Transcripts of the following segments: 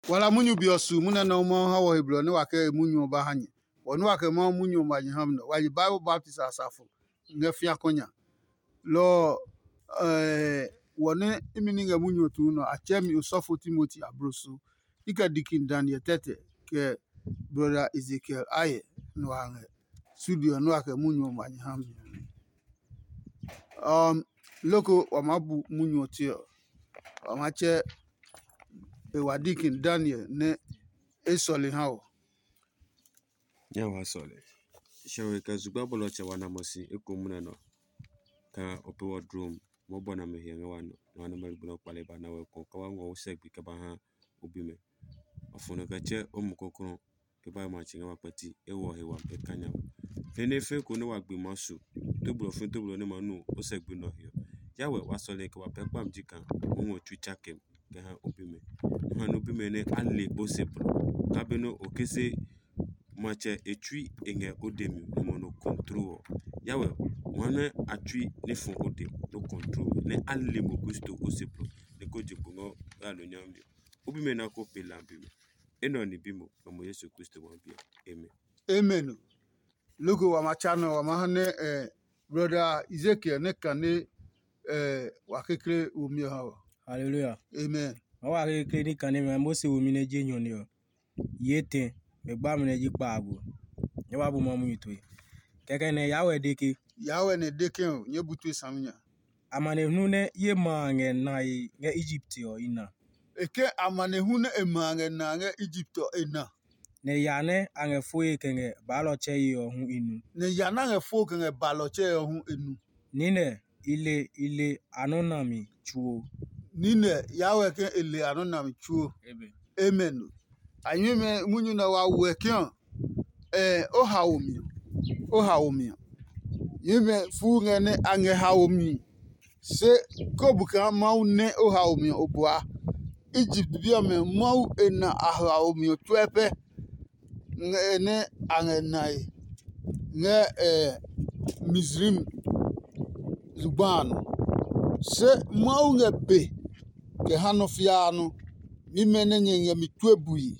Wala munyu biosu muna no mo hawo hebro ne wake munyu ba hanye. Wonu wake mo munyu ma hamno. Wa Bible Baptist asafo. Ngafia konya. Lo wone imini nga munyu tu no achemi usofo Timothy abroso. Ika dikin Daniel tete ke brother Ezekiel aye no hange. Studio no wake munyu ma hamno. Loko wamabu munyu tio. Wamache wadikin Daniel ne esoli hawo. Nyawa sole. Shawe ka zugba bolo che wana mosi ekomuna no. Ka ope wardroom mo bona me hianga wano. Wana melbuno kwale ba na we ko kawango usegbi ka ba ha obime. Afuna ka che omukokoro ke ba ma chinga mapati ewo hewa pe kanya. Fene fe ko ne wagbi masu. Tobulo ne manu usegbi no hiyo. Yawe wasole ke wa pe kwam jika onwo chucha kem ke ha obime. Hanu obime ne alle possible. Kabeno okese mache etui enge odemi no control. Yawe wana atui ne fon odem no control. Ne alle mo gusto osiplo. Ne ko jibungo alo nyambi. Obime na ko pelambi. Eno ni bimo kamo Yesu Kristo wambia. Amen. Amen. Lugo wa machano wa mahane brother Ezekiel ne kane wakekre umio hawo. Hallelujah. Amen. Wa ke ni kane me mo se omi ne je nyon yo. Yete me gba me ne ji pa ago. Ye wa bu mo mu itu. Keke ne yawe deke. Yawe ne deke o nye butu samnya. Amane hunu ye ma nge na nge Egypt yo ina. Eke amane hunu emange na nge Egypt ina. Ne yane ange foye kenge balo che yo hu inu. Ne yana nge fo kenge balo che yo hu inu. Nine ile anonami chuo. Nine yawe ke ile anonami chuo. Amen. Amen. Anyeme munyu na wa wekion o haomi yeme fu ngene ange haomi se kobuka mau ne o haomi obua Egypt bia me mau ena haomi twepe ngene ange nai nge Misrim Zubano se mau nge be ke hanofiano mimene nyenye mitwebui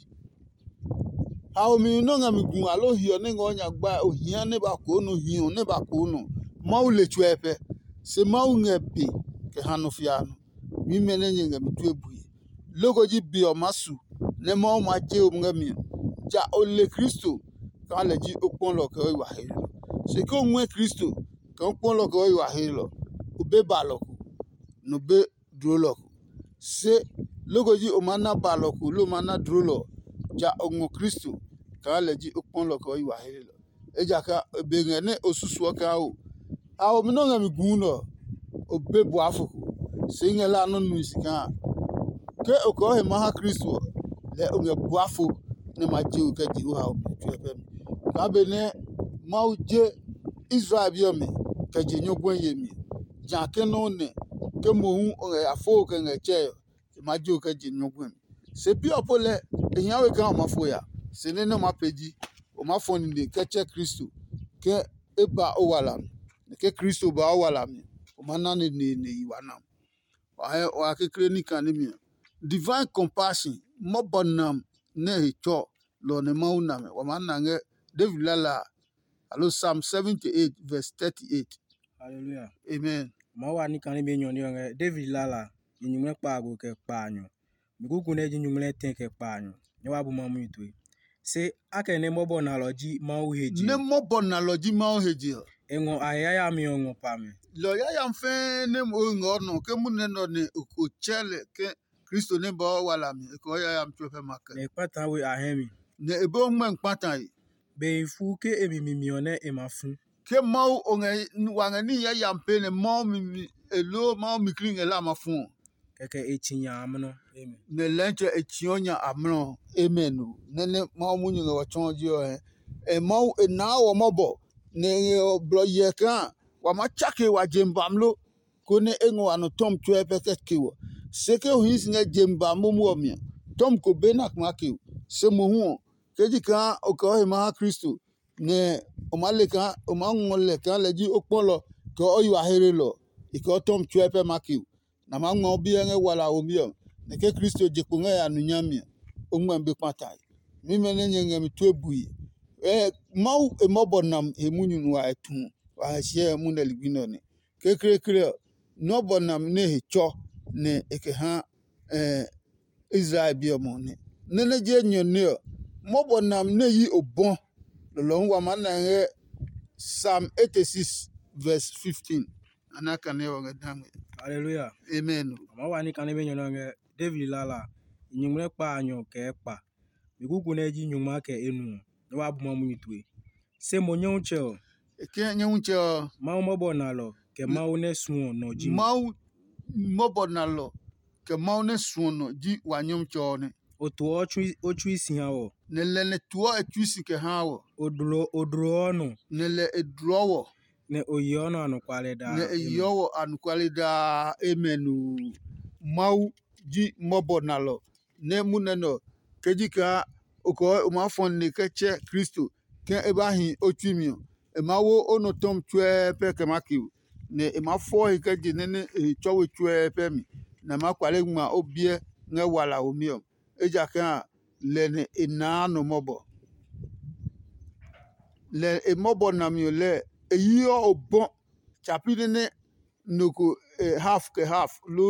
haomi no nga migun alo hio ne ngonya gba ohia ne ba ko no hio ne ba ko no mau le twepe se mau nge be ke hanofiano mimene nyenye mitwebui logo ji bi o masu ne mau ma je o nga mi ja ole Kristo ka le ji opon lo ko wa he se ko nwe Kristo ka opon lo ko wa he lo obe baloko no be droloko se logo ji o mana baloko lo mana drolo ja ongo Kristo ka leji opon loko iwa helo eja ka bengene osusu ka o awo mi no ngami guno obebu afuku singela no musika ke oko he maha Kristo le onge buafu ne maji ka ji ha o tuepe ka be ne mauje Israel biome ka ji nyogwen yemi ja ke no ne ke mohun onge afo ke ngeche maji ka ji nyogwen se bi opole ehiawe kan o mafo ya se ne no mapeji o mafo ni de keche Kristo ke eba o wala ke Kristo ba o wala mi o manane ne yiwana wa kekre ni kan mi divine compassion mo bonam ne hicho lo ne mauna me wa manange David lala alo Psalm 78 verse 38. Hallelujah. Amen. Mo wa ni kan be nyon yo nge David lala yinyumle pa ago ke pa anyo. Bigugu ne jinyumle ten ke pa anyo. Ye wa bu mo mu itu. Se ake ne mo bonaloji ma o heji. Ne mo bonaloji ma o heji. Engo ayaya mi ongo pame. Lo ya yam fe ne mo ngo no ke mu ne no ne o chele ke Kristo ne ba wala mi ko ya yam twepe make. Ne patan we ahemi. Ne ebo ngmen patan yi. Be fu ke ebimi one emafu. Ke mau onge wanga ni ya yam pe ne mau mi elo mau mi kringe la mafu. Keke echinya amno. Amen. Ne lenche echionya amno. Amen. Ne mau munyu ngo chonji o e mau na wo mobo ne blo ye kan wa ma chake wa jembamlo ko ne engo anu tom twepe kekiwo seke ohis ne jembammo mu omi tom ko benak make se mo hu keji kan o ko he ma Kristo ne o male kan o ma ngole kan leji opolo ko oyu ahere lo iko tom twepe make na ma ngo bi en wala omi o ne ke Kristo jekunga ya nunyamia ongmambe kpatai mimene nyenge mitwebui mau emobonam emunyun wa etu wa hie munel gwinone kekrekre nobonam ne hecho ne ekeha Israel biomone nene je nyone mobonam ne yi obon lo wa manange Psalm 86 verse 15 anaka ne wa dame Hallelujah. amen Ma wani kan be nyono nge David lala nyumre pa anyo ke pa bigugu na eji nyuma ke enu no wa bu mamu itwe se mo nyonche o eke nyunche ma mo bo na lo ke ma one suo no ji mau mobonalo ke mau ne suono ji wanyom chone otu ochu isi ha o nele tuo etusi ke hawo odro no nele edrowo ne oyi ono anu kwale da ne yowo anukwalida emenu mau ji mobonalo ne muneno kejika oko umafon ne keche Kristo ke ebahi otumio emawo onotom twe pe kemakiu ne emafo ikeji nene chowe twe pe mi na makwale ma obie nge wala omio ejaka lene inano mobo le emobo na mi le eyo obon chapide ne noko half ke half lo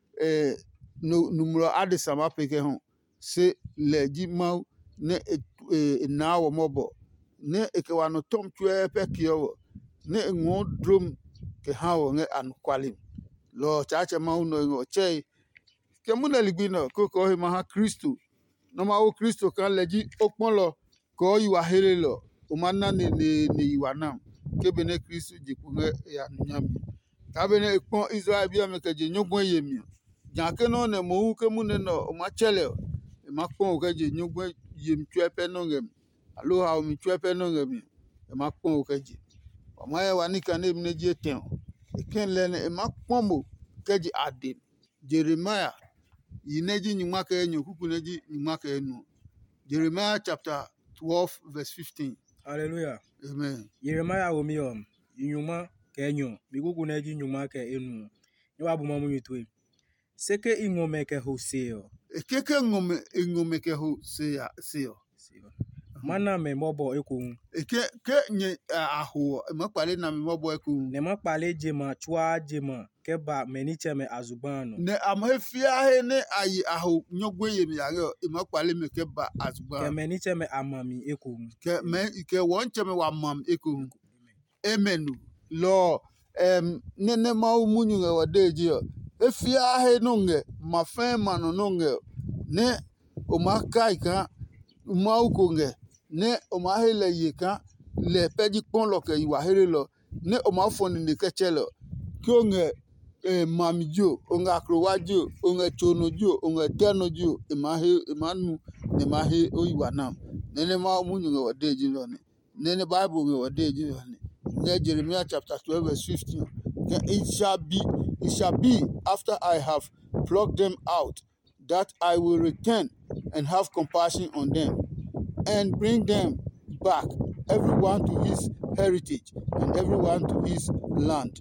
no numero adesama peke hon se le ji mau ne na wo mobo ne ekewano tom twe pe kio ne ngo drum ke hawo nge an kwalim lo chache mau no ngo che ke muna ligbino ko he ma Kristo no ma o Kristo kan leji opon lo ko yiwa hele lo o manna ne yiwa nam ke bene Kristo jiku nge ya nyam ka bene ipon Israel bi am ke je nyogbon yemi janke no ne mo ke mune no o ma chele e ma pon ke je nyogbon yem twepe no ngem alo ha o mi twepe no ngem e ma pon ke je o ma ya wani kan ne ne je ten e ken le ne e ma pon mo ke je adin Jeremiah yineji nyuma ke enyo kuku neji nyuma ke enu Jeremiah chapter 12 verse 15 Hallelujah. amen Jeremiah omiom nyuma ke enyo bigugu na eji nyuma ke enu ni wa bu mamu itwe seke ingome ke hoseo ekeke ngome ke ho se mana me mobo eku eke ke nye aho ma pale na me mobo eku ne ma pale jema chwa jema ke ba meniche me azubano ne amhefia he ne ayi aho nyogwe yemi yare ma pale me ke ba azugba ke meniche me amami eku ke wonche me wa mam eku emenu lo nene ma umunyu nge wadeji efia he nonge mafema no nonge ne o makai ka ma ukonge ne o mahele yeka le peji pon lo ke iwa hele lo ne o ma foni ne kechelo kyonge mamjo onga akrowajo onga chonojo onga tenojo emanu ne mahe o iwa nam nene ma umunyu nge wadeji lo nene bible nge wadeji lo ne Jeremiah chapter 12 verse 15 it shall be after I have plucked them out that I will return and have compassion on them and bring them back, everyone to his heritage and everyone to his land.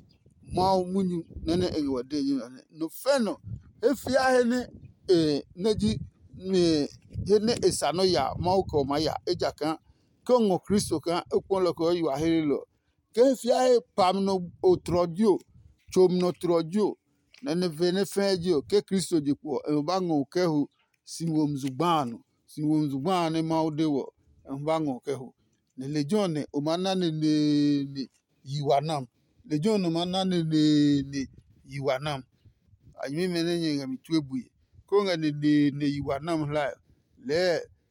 Mau munyu nene egwade no feno efia hene neji hene esano ya mau ko maya ejaka kongo Kristo kan opon lo ko yiwa helilo ke fia he pamno otrodio chomno trodio nene vene fejo ke Kristo jipo bango kehu sinwomzubano maudewo bango kehu ne lejone omana ne yiwanam lejone omana ne yiwanam ayimi menenye ngami twebuye ko ngane ne yiwanam la le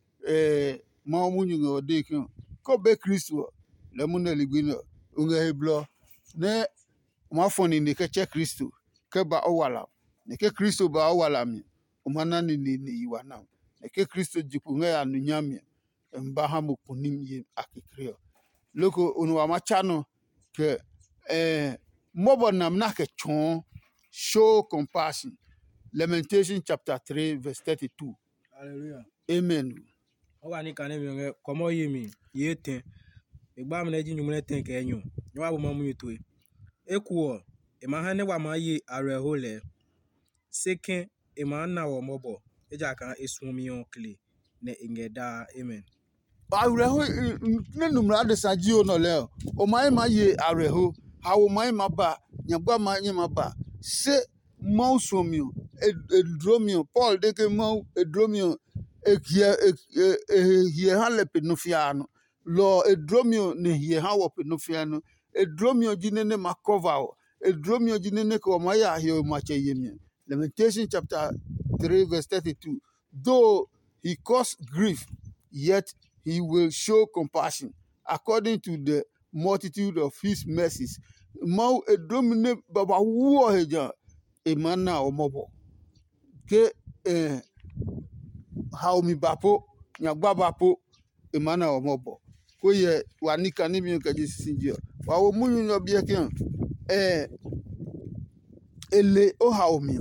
mau munyu ngode ko be Kristo le munne ligbino unge heblo ne mafoni ne keche Kristo ke ba owala ne ke Kristo ba owala mi omana ne yiwanam ne ke Kristo jiku nge anunyami mba ha mokunim ye akikrio loko onwa machano ke mobo nam na ke chon show compassion Lamentation chapter 3 verse 32 Hallelujah. amen o wa ni kan ne mi komo yemi yete egba me na eji nyuma ten ke enyo ni wa bu mamu itwe eku e ma ha ne wa ma yi arehole seke e ma na wo mobo eja kan esumion kle ne ingeda amen. Areho ne numra de sagio no le o mai ma ye areho hawo mai ma ba nyagba ma nye ma ba se mau somio edromio Paul de ke mau edromio hie ha le penufiano lo edromio ne hie ha wo penufiano edromio jinene makova o edromio jinene ko ma ya hie ma che yemi. Lamentation chapter 3 verse 32. Though he caused grief, yet he will show compassion according to the multitude of his mercies. Mau edomine baba wo heja emana omobo ke haomi bapo nyagba bapo emana omobo ko ye wanika ni mi ka jisinjio wa wo munyu no bie ke ele o haomi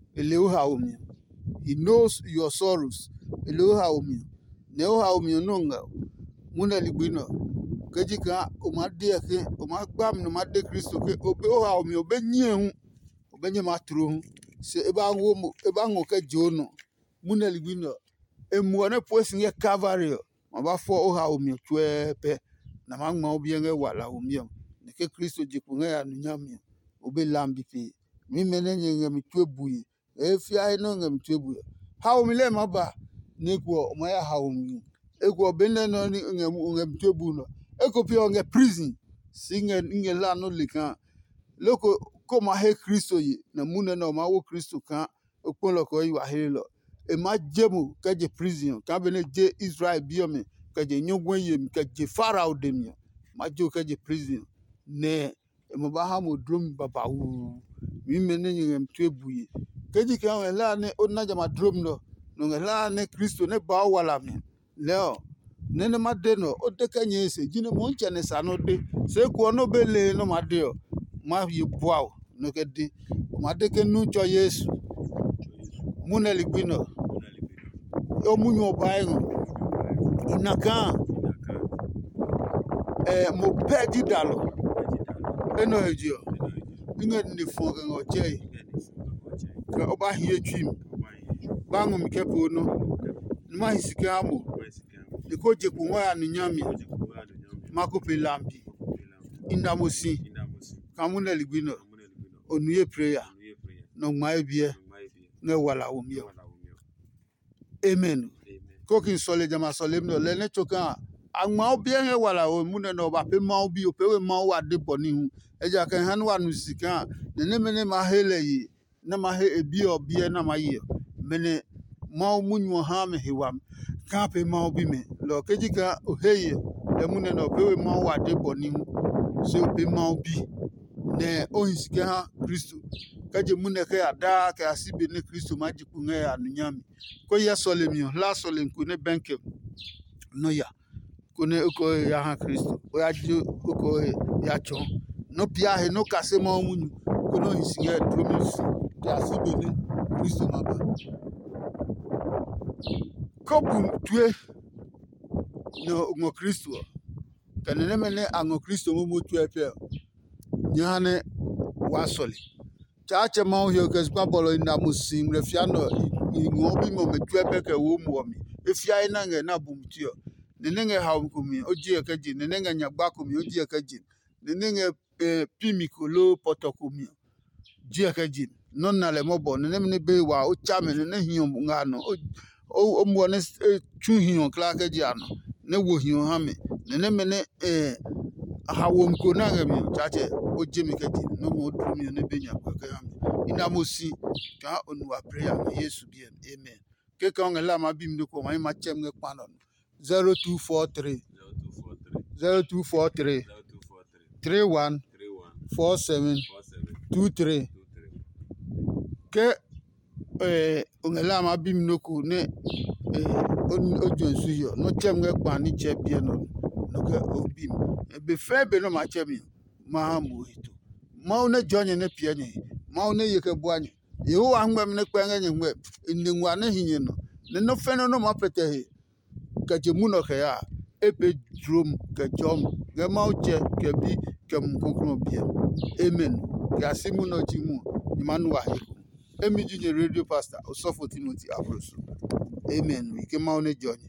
he knows your sorrows ele o haomi ne o haomi no nga muna libino kejika o ma de ke o ma gbam no ma de Kristo ke obe o haomi obe nyehu obenye matru se eba ngo ke jono muna libino emuone poesin ye Calvary ma ba fo o haomi twepe na magma obi nge wala omi ne ke Kristo jipunga ya nunyami obe lambi pe mi menenye nge mitwebuye efia no nge mitwebuye haomi le maba nekwo o ma ya haomi eko benne no nge mitwebu no eko pio nge prison singe nge la no lika loko ko ma he Kristo yi na muna na ma wo Kristo kan okpolo ko yi wa helo e ma jemu ka je prison ka bene je Israel biome ka je nyogwen yem ka je Pharaoh demia ma jo ka je prison ne e mo ba ha mo drum baba wu mi mene nge mtwebuye keji ka la ne onna jama drum no no la ne Kristo ne ba wala mi leo nene madeno o de kanye se jine mo nche ne sano de se ko no bele no madeo ma yi boaw no ke di ma de ke nu cho Yesu muna ligbino o munyo baengo inaka mo pedi dalo eno ejio inge ni fo ke oche ka oba hie twim bangu mikepo no ma hisika amo ikoje kunwa ya nyami makope lambi indamosi kamuna ligbino onuye prayer no maebie ne wala omio amen kokin sole jama sole no le ne choka agma obie ne wala o mune no ba pe ma obi o pe we ma wa de boni hu eja kan han wa nu sika ne mene ma hele yi na ma he ebi obie na ma yi mene ma munyo ha me hiwam ka pe ma obi me lo kejika o heye le mune no pe we ma wa de boni hu se o pe ma obi ne o hisike ha Kristo kaje mune ke ada ke asibe ne Kristo majiku nge ya nunyami ko ya solemio la solem ku ne benke no ya ku ne ko ya ha Kristo o ya ju ko ya chon no pia he no kase ma munyu ko no hisike dromis ke asibe ne Kristo maba ko bu tue no Kristo kanene mene ango Kristo mo tue pe nyane wasoli chache ma ohio ke spa bolo ina musim refiano ngobi mo metwe peke wo mu mi efia ina nge na bumtio nenenge hawkumi oji ekeji nenenge nyagbakumi oji ekeji nenenge pimikolo potokumi ji ekeji non na le mobo neneme be wa o chame ne hion ngano o mo ne chu hion kla keji ano ne wo hion ha me neneme ne hawom ko na ngami chache o jemi keji no mo dumi ne benya kwa ka ina mosi ka onwa prayer na Yesu bien amen ke ka ngela ma bim de ko ma chem nge panon 0243 31 47 23 ke ngela ma bim no ko ne o jonsu yo no chem nge pa ni che bien no ke obim be febe no ma chem ma mo hito ma una jonye ne pie ni ma una yeke buanye yeho wa ngwem ne kwenye nywe ndingwa ne hinye no ne no feno no ma pete he ka jemuno ke ya epe drum ke jom ge ma uche ke bi ke mkonkro bia amen ya simu no jimu imanu wa he emi junye radio pastor Osofo Timothy Abroso Amen. Ike mau ne jonyi.